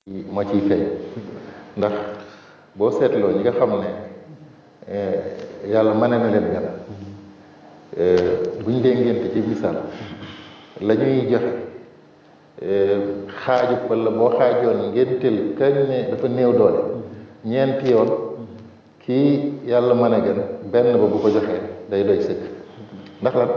moo ciy feeñ ndax boo seetloo ñi nga xam ne yàlla mën na leen gan buñ dee ngénte ci misaal la ñuy joxe xaaju wala boo xaajoon ngénteel kañ ne dafa néew doole ñeenti yoon kii yàlla mën a gan benn ba bu ko joxee day doy sëkk ndax lan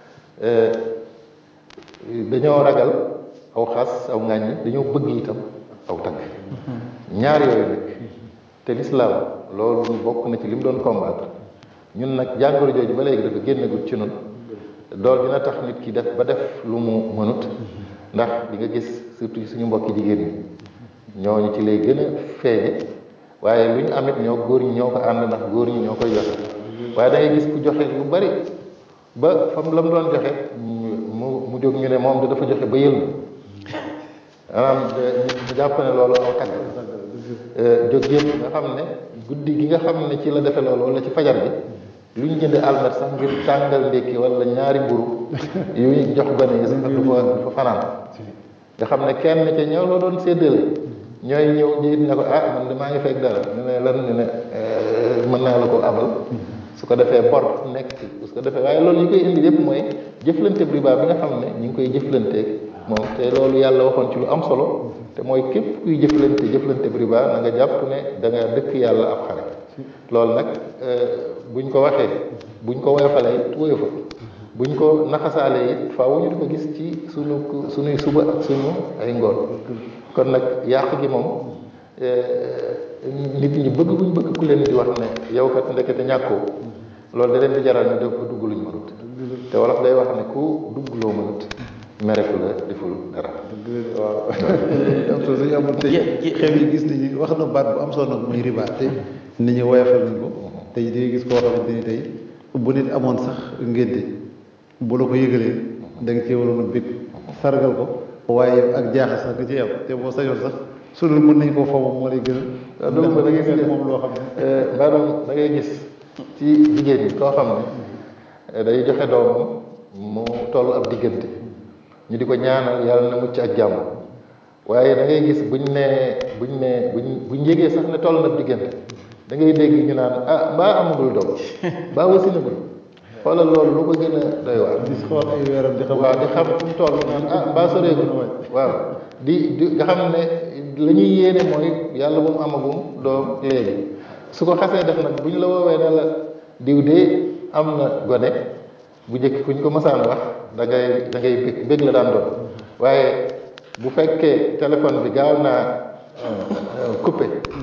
dañoo ragal aw xas aw ŋàññi dañoo bëgg itam aw tagg ñaar yooyu nag te lislaam loolu bokk na ci li mu doon combattre ñun nag jàngoro jooju ba léegi dafa génnegut ci nun dool dina tax nit ki def ba def lu mu mënut ndax di nga gis surtout suñu mbokki jigéen ñi ñooñu ci lay gën a feeñe waaye lu ñu amit ñoo góor ñi ñoo ko ànd ndax góor ñi ñoo koy joxe waaye da ngay gis ku joxe lu bari ba fam la mu doon joxe mu jóg ñu ne moom dafa joxe ba yël maanaam ñu jàpp ne loolu aw tagg jóg yëpp nga xam ne guddi gi nga xam ne ci la defe loolu wala ci fajar bi lu ñu jënd almet sax ngir tàngal ndékki wala ñaari mburu yu ñu jox gone yi sax du fa fanaan nga xam ne kenn ca ñëw la doon séddale ñooy ñëw jiit ne ko man de maa ngi fekk dara ñu ne lan ñu ne mën naa la ko abal su ko defee bor nekk su ko defee waaye loolu yi koy indi yëpp mooy jëflante riba bi nga xam ne ñu ngi koy jëflanteeg moom te loolu yàlla waxoon ci lu am solo te mooy képp kuy jëflante riba na nga jàpp ne da nga dëkk yàlla ab xare loolu nag buñ ko waxee buñ ko woyofalee woyofa buñ ko naxasaalee it faaw ñu di ko gis ci suñuy suba ak suñu ay ngoon kon nag yàq gi moom nit ñi bëgg buñ bëgg ku leen di wax ne yow kat ndekete ñàkkoo loolu da leen di jaral ñu def ko dugg luñ mënut te wolof day wax ne ku dugg loo mënut mere ku la deful dara. waaw am solo suñu amoon tey xew yi gis nañu wax na baat bu am solo nag muy riba te nit ñi woyofal nañ ko tey di gis koo xamante ni tey bu nit amoon sax ngénte bu la ko yëgalee da nga cee waroon a bég sargal ko waaye ak jaaxal sax nga ci am te boo sañoon sax sunu mën nañ koo foofu moo lay gën a donc da ngay gis moom loo xam ne maanaam da ngay gis ci jigéen ñi koo xam ne day joxe doomam mu toll ab diggante ñu di ko ñaanal yàlla na mucc ak jàmm waaye da ngay gis buñ yégee sax ne toll na diggante da ngay dégg ñu naan mbaa amagul doom mbaa wasinagul xoolal loolu lu ko gën a doy waar di xool ay weeram di xam waaw di xam fu mu toll naan mbaa soreegul waaw di nga xam ne la ñuy yéene mooy yàlla bu mu amagum doom léegi su ko xasee def nag buñ la woowee ne la diw de am na gone bu njëkk kuñ ko masaan wax da ngay bég la daan doon waaye bu fekkee téléphone bi gaaw naa coupé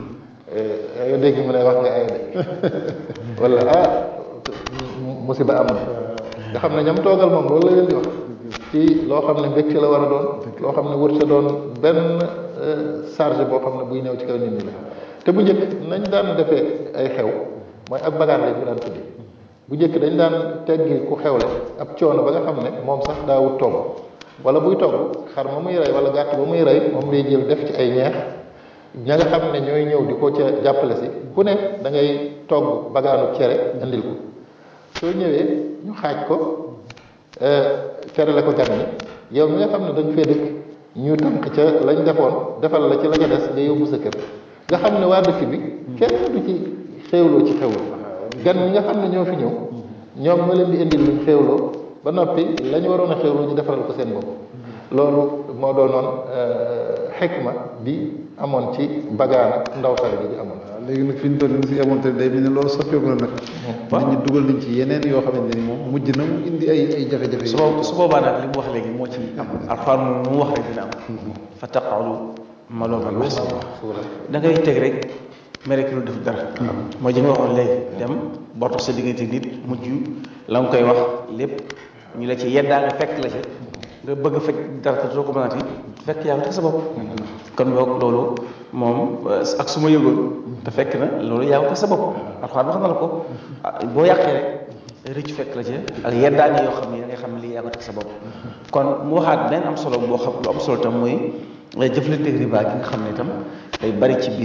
nga dégg mu ne wax nga ay de wala musiba am na nga xam ne ñam toogal moom loolu la leen di wax ci loo xam ne mbégte la war a doon loo xam ne wërta doon benn charge boo xam ne buy ñëw ci kaw nit ñi la te bu njëkk nañ daan defee ay xew mooy ak bagaan lañ ko daan tudde bu njëkk dañ daan teggi ku xewle ab coono ba nga xam ne moom sax daawut togg wala buy togg xar ma muy rey wala gàtt ba muy rey moom lay jël def ci ay ñeex ña nga xam ne ñooy ñëw di ko ca jàppale si ku ne da ngay togg bagaanu cere indil ko soo ñëwee ñu xaaj ko cere la ko gan ñi yow mi nga xam ne dañ fee dëkk ñu tànk ca lañ defoon defal la ci la ca des nga yóbbu sa kër nga xam ne waa dëkk bi kenn du ci xéewloo ci xewlu gan ñi nga xam ne ñoo fi ñëw ñoom ñoo leen di indil luñ xéewloo ba noppi la ñu waroon a xéewloo ñu defaral ko seen bopp loolu moo doonoon xikma bi amoon ci bagaan ak ndaw sare bi di amoon. léegi nag fi ñu toll nii si amoon te day mel ni loolu soppeeku na nag. nit ñi dugal nañ ci yeneen yoo xamante ni moom mujj na mu indi ay jafe-jafe. su boobaa nag li mu wax léegi moo ci am alxuraan moom lu mu wax rek dina am. fa taqalu maluuman mahsuuran da ngay teg rek mere ki lu def dara. mooy ji nga waxoon léegi dem borto sa diggante nit mujj la nga koy wax lépp ñu la ci yeddaa nga fekk la ci nga bëgg a fekk dara te soo ko mënaati fekk yaa ngi teg sa bopp. kon boog loolu moom ak su ma yëgoon te fekk na loolu yaa ngi teg sa bopp alxuraan wax na la ko boo yàqee rek rëcc fekk la ci ak yeddaange yoo xam ne da ngay xam ne lii yaa ko teg sa bopp. kon mu waxaat benn am solo boo xam lu am solo tam mooy jëflante riba gi nga xam ne itam day bari ci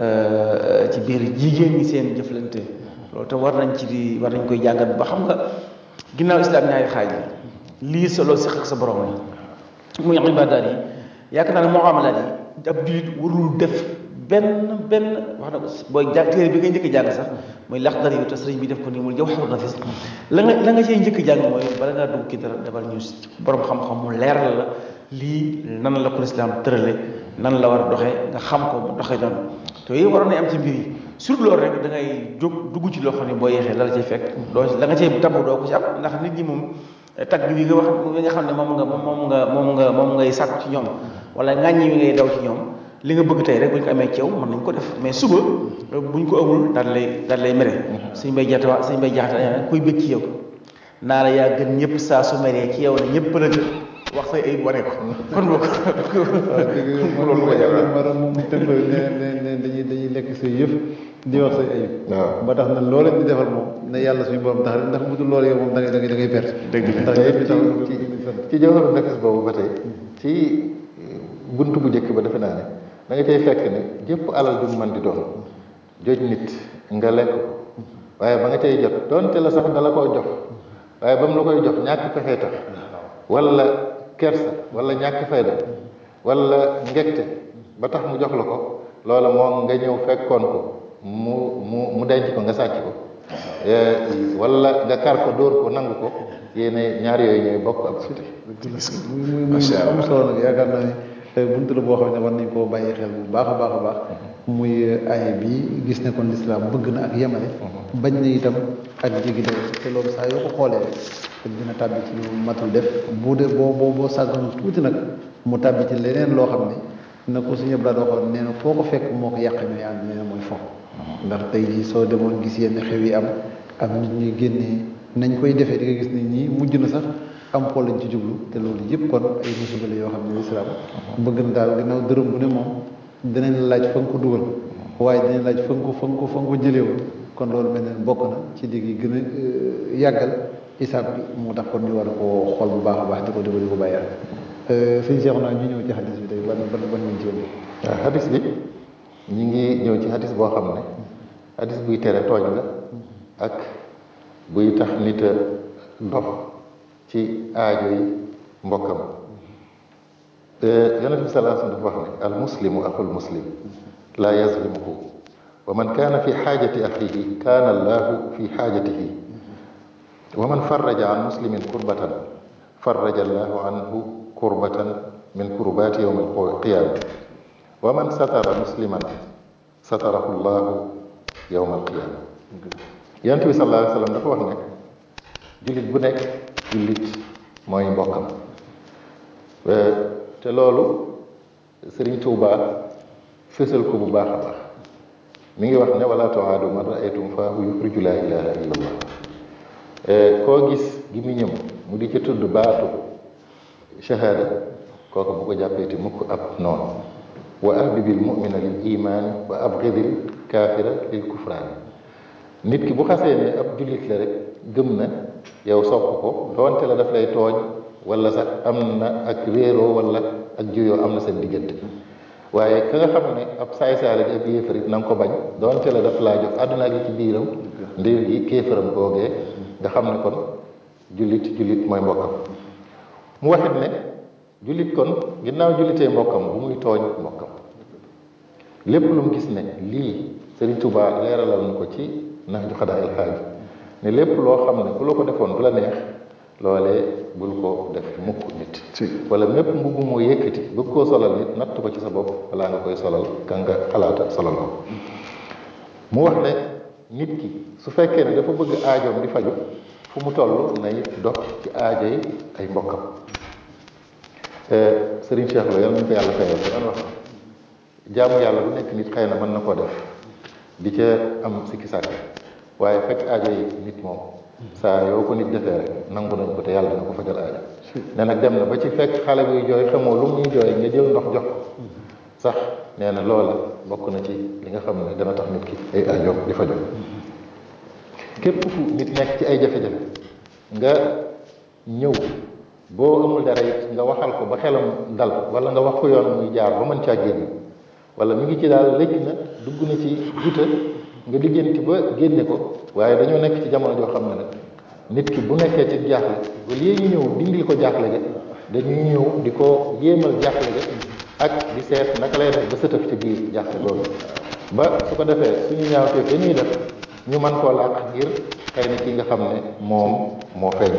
biir jigéen ñi seen jëflante loolu te war nañ koy jàngat ba xam nga ginnaaw islam ñaari xaaj yi lii solo si ak sa borom la muy ibaadaat yi yaakaar naa ne muamalaat yi ab jullit warul def benn wax na ko booy jàng téere bi ngay njëkk jàng sax mooy Laxdari yu te sëriñ bi def ko nii muy Jawharu Nafis la nga cay njëkk jàng mooy bala ngaa dugg ci dara defal ñu borom xam-xam mu leeral la lii nan la ko lislaam tërale nan la war a doxee nga xam ko mu doxee noonu te yooyu waroon nañ am ci mbir yi surtout loolu rek da ngay jóg dugg ci loo xam ne boo yeexee la cay fekk doo la nga cay tabb doo ko ci am ndax nit ñi moom tagg wi nga wax wi nga xam ne moom ngay sàkku ci ñoom wala ŋàññi wi ngay daw ci ñoom li nga bëgg tey rek bu ñu ko amee ceew mën nañ ko def mais suba buñ ko amul daal lay mere suñ bay jaxata kuy bëgg ci yow naa la yaa gën ñëpp saa su meree ci yow ne ñëpp la gën wax say ayib wane ko kon boo ko loolu ko jar maanaam moom tëmba ne dañuy lekk say yëf di wax say ayib ba tax na loolu di defal moom ne yàlla suñu borom tax ndax bu dul loolu yow moom da ngay perte ndax ci Jawharu Nafis boobu ba tey ci buntu bu njëkk ba defe naa ne da nga cay fekk ne jëpp alal ju mu mën di doon joj nit nga lekk ko waaye ba nga cay jot doonte la sax dala koo jox waaye ba mu la koy jox ñàkk pexe tax wala kersa wala ñàkk fayda wala ngegte ba tax mu jox la ko loola moom nga ñëw fekkoon ko mu denc ko nga sàcc ko wala nga kar ko dóor ko nangu ko yéene ñaar yooyu ñooy bokk ab suti muy am solo nag yaakaar naa ne buntu la boo xam ne war nañ koo bàyyi xel bu baax a baax muy aaya bi gis ne kon lislaam bëgg na ak yemale bañ na itam ak jigi day te loolu saa yoo ko xoolee dina tàbbi ci lu matul def bu dee boo sàggoon tuuti nag mu tàbbi ci leneen loo xam ne na ko suñu yëpp daal waxoon nee na foo ko fekk moo ko yàq ñooy ànd nee na mooy fo ndax tey jii soo demoon gis yenn xew yi am ak nit ñuy génnee nañ koy defee di nga gis nit ñi mujj na sax am xool lañ ci jublu te loolu yëpp kon ay musiba la yoo xam ne lislaam bëgg na daal ginnaaw dërëm bu ne moom dinañ laaj fa nga ko dugal waaye dinañ laaj fa nga ko jëlewoon kon loolu mel ne bokk na ci digg yi gën a yàggal isaab bi moo tax kon ñu war a koo xool bu baax a baax di ko bàyyi sëñ Cheikh naa ñu ñëw ci xadis bi tey ban lañ ci yóbbu waaw xadis bi ñu ngi ñëw ci xadis boo xam ne xadis buy tere tooñ la ak buy tax nit a dox ci aajo yi mbokkam yonent bi sallallahu alayhi wa sallam dafa wax ne al muslimu axul muslim laa yazlimuhu wa man kaana fi xaajati axihi kaana allahu fi xaajatihi wa man farraja an muslimin kurbatan farraja allahu anhu kurbatan min kurbaati yowm alqiyaama wa man satara musliman satarahu llahu yowm alqiyaama yonent bi sallallahu alayhi wa sallam dafa wax ne jullit bu nekk jullit mooy mbokkam te loolu Sëriñ Tuubaa fésal ko bu baax a baax mi ngi wax ne wala tuaadu man raaytum faahu yuxriju laa ilaha illa allah koo gis gi mu ñëm mu di ca tudd baatu shahaada kooku bu ko jàppeeti mukk ab noonu wa ahbibil mumina lil imaani wa abghidil kaafira lil kufraani nit ki bu xasee ne ab jullit la rek gëm na yow sopp ko doonte la daf lay tooñ wala sax am na ak réeroo wala ak juyoo am na seen diggante waaye ka nga xam ne ab saay-saay la di ab yéefarit na nga ko bañ doonte la daf laa jox àdduna gi ci biiram ndir gi kéefaram googee nga xam ne kon jullit mooy mbokkam mu waxit ne jullit kon ginnaaw jullitee mbokkam bu muy tooñ mbokkam lépp lu mu gis ne lii Sëriñ Tuubaa leeralal na ko ci Nahju Qadaa'il Haaj ne lépp loo xam ne ku la ko defoon du la neex loolee bul ko def mukk nit wala mépp mbubb moo yëkkati bëgg koo solal nit natt ko ci sa bopp balaa nga koy solal ka nga xalaata solal ko mu wax ne nit ki su fekkee ne dafa bëgg aajoom di faju fu mu toll nay dox ci aajo yi ay mbokkam Sëriñ Cheikh Lo yàlla nañu ko yàlla fayal daan wax jaamu yàlla bu nekk nit xëy na mën na koo def di ca am sikki sàkk waaye fekk aajo yi nit moom saa yoo ko nit defee rek nangu nañ ko te yàlla dina ko fajal aajo ne nag dem na ba ci fekk xale buy jooy xamoo lu muy jooy nga jël ndox jox sax nee na loola bokk na ci li nga xam ne dana tax nit ki ay aajo di fajal képp fu nit nekk ci ay jafe-jafe nga ñëw boo amul dara it nga waxal ko ba xelam dal wala nga wax ko yoon muy jaar ba mën caa génn wala mi ngi ci daal léegi na dugg na ci guta nga lijjanti ba génne ko waaye dañoo nekk ci jamono joo xam ne nag nit ki bu nekkee ci jaaxle ba lii ñu ñëw dindil ko jaaxle ga dañuy ñëw di ko yéemal jaaxle ga ak di seet naka lay def ba sëtëf ci biir jàkk loolu ba su ko defee suñu ñaawteef dañuy def ñu mën koo làq ngir xëy na ki nga xam ne moom moo feeñ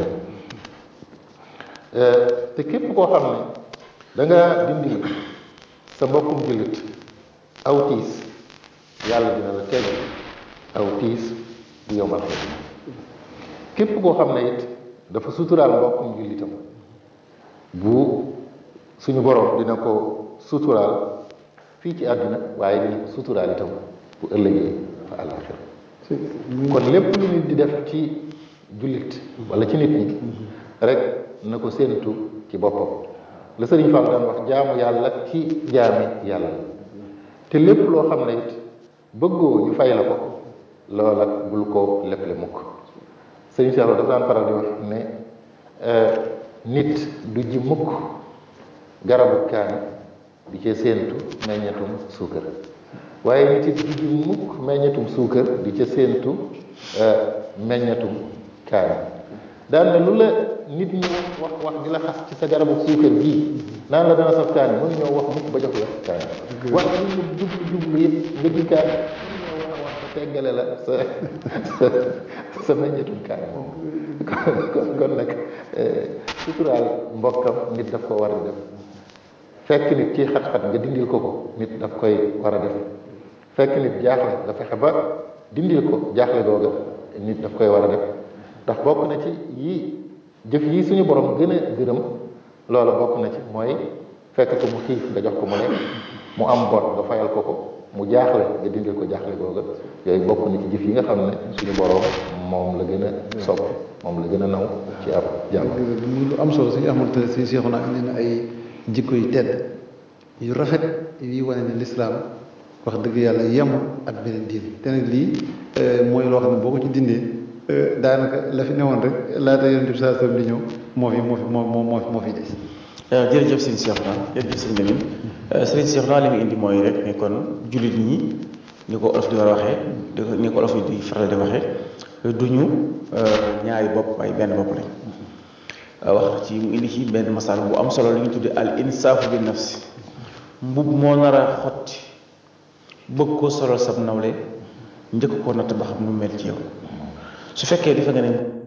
te képp koo xam ne da nga dimbali sa mbokkum jullit aw tiis yàlla dina la teg aw tiis bu yombal képp koo xam ne it dafa suturaal mbokkum jullitam bu suñu borom dina ko suturaal fii ci àdduna waaye dina ko suturaal itam bu ëllëgee fa àllaaxira kon lépp lu nit di def ci jullit wala ci nit ñi rek na ko séentu ci boppam la sëriñ Fall daan wax jaamu yàlla ci jaami yàlla te lépp loo xam ne it bëggoo ñu fay la ko loola bul ko leble mukk sëriñ Cheikh dafa daan faral di wax ne nit du ji mukk garabu kaani di ca séentu meññatum suukar waaye nit it du ji mukk meññatum suukar di ca séentu meññatum kaani daan ne lu la nit ñi wax di la xas ci sa garabu suukar bii naan la dana saf kaani mënu ñoo wax mukk ba jox la kaani wax li nga jublu yëpp nga ji kaani mënu ñoo wax ba teggale la sa meññatum kaani kon nag suturaal mbokkam nit daf ko war a def fekk nit ci xat-xat nga dindil ko nit daf koy war a def fekk nit jaaxle nga fexe ba dindil ko jaaxle googa nit daf koy war a def ndax bokk na ci yii jëf yi suñu borom gën a gërëm loola bokk na ci mooy fekk ko mu xiif nga jox ko mu lekk mu am bor nga fayal ko mu jaaxle nga dindil ko jaaxle googa yooyu bokk na ci jëf yi nga xam ne suñu borom moom la gën a sopp moom la gën a naw ci ab jàmm. lu am solo suñu amul te suñu seexu naa nee na ay jikko yu tedd yu rafet yuy wane ne lislaam wax dëgg yàlla yemul ak beneen diin te nag lii mooy loo xam ne boo ko ci dindee daanaka la fi newoon rek laata yonent bi saa sallam di ñëw moo fi des. jërëjëf sëñ Cheikhouna jërëjëf sëñ Lamine sëñ Cheikhouna li mu indi mooy rek ne kon jullit ñi ni ko olof di war a waxee ni ko olof di faral di waxee duñu ñaari bopp waaye benn bopp lañ wax ci mu indi ci benn masal bu am solo li ñu tuddee al insaafu bi nafsi mbub moo nar a xotti bëgg ko solal sab nawle njëkk ko natt ba xam nu mel ci yow su fekkee defe nga ne